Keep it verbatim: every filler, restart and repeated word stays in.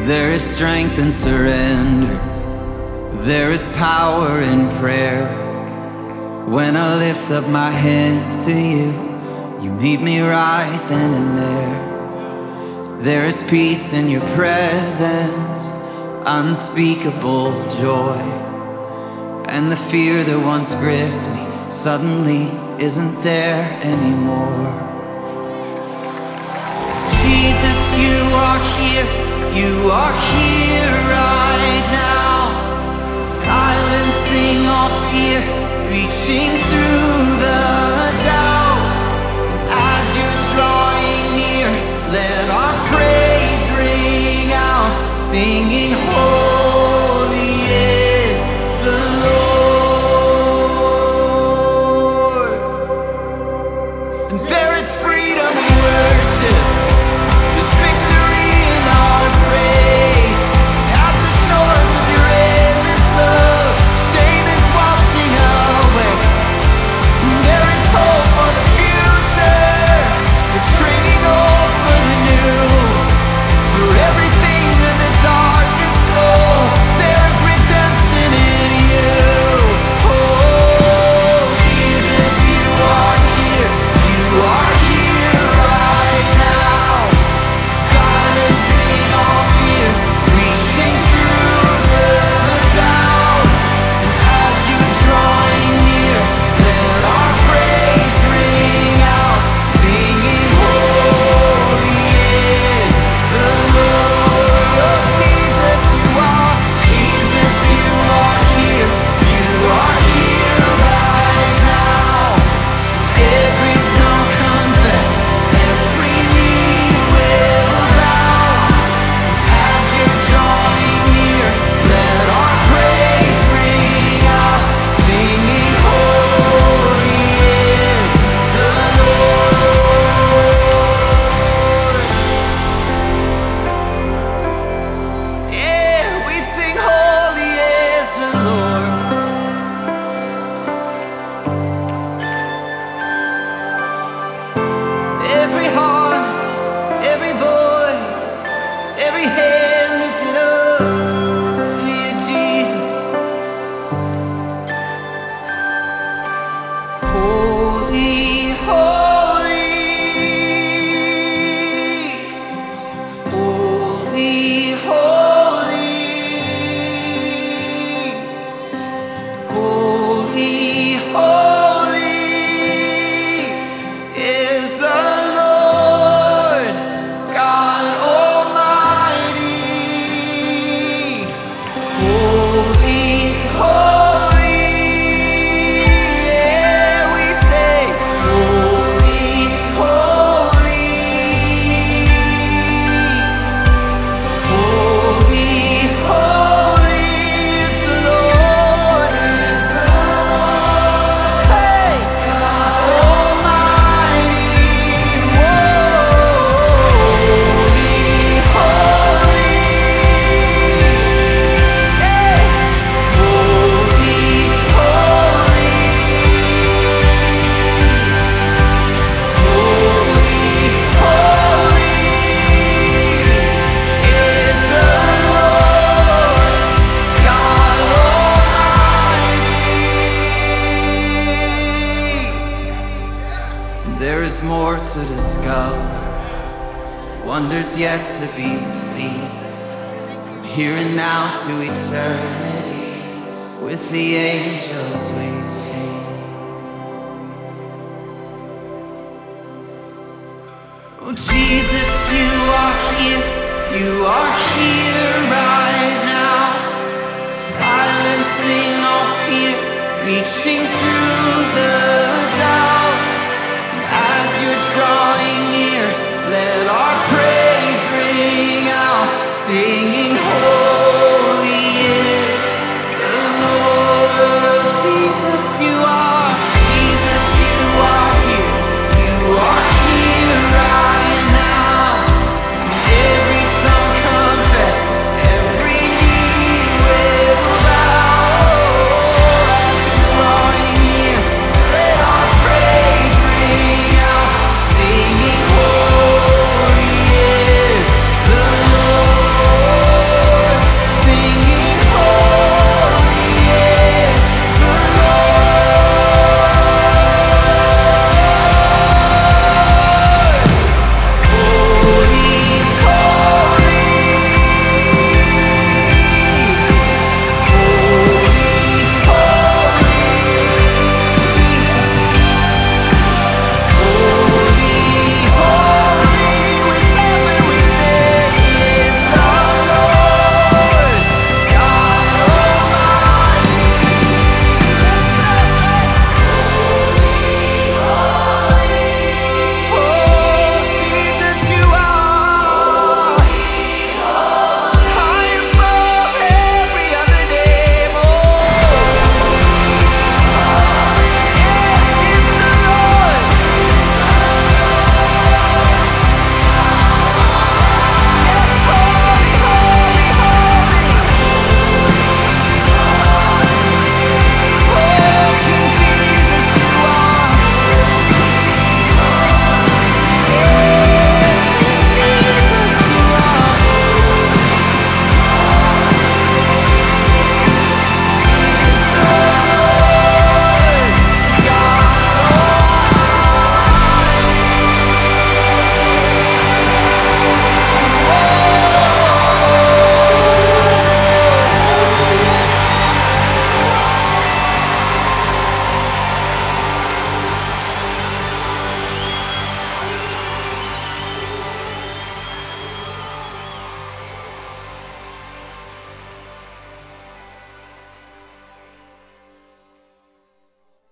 There is strength in surrender. There is power in prayer. When I lift up my hands to you, you meet me right then and there. There is peace in your presence, unspeakable joy. And the fear that once gripped me suddenly isn't there anymore. Jesus, you are here, you are here right now, silencing all fear, reaching through the doubt. As you're drawing near, let our praise ring out, singing holy is the Lord. And there is freedom in worship, there's victory in our praise. At the shores of your endless love, shame is washing away. There is hope for the future, we're trading old for the new. For everything that the darkness stole, there is redemption in you. Oh, Jesus, you are here, you are here right now, silencing all fear, reaching through the doubt. As you're drawing near, let our praise ring out, singing holy is the Lord. Oh, Jesus, you are, Jesus, you are here, you are here right now. Every tongue confess, every knee will bow. As you're drawing near, let our praise ring out, singing holy is the Lord. Yeah, we sing holy is the Lord. Every heart, every voice, every hand lifted up to you, Jesus. Holy, holy, holy, holy, holy, holy is the Lord God Almighty. Holy, holy, yeah, we say, holy, holy, holy, holy is the Lord, is the Lord, hey, God Almighty. Holy, holy, hey, holy, holy, holy, holy is the Lord God Almighty. There is more to discover, wonders yet to be seen. From here and now to eternity, with the angels we sing. Oh, Jesus, you are here, you are here right now, silencing all fear, reaching through the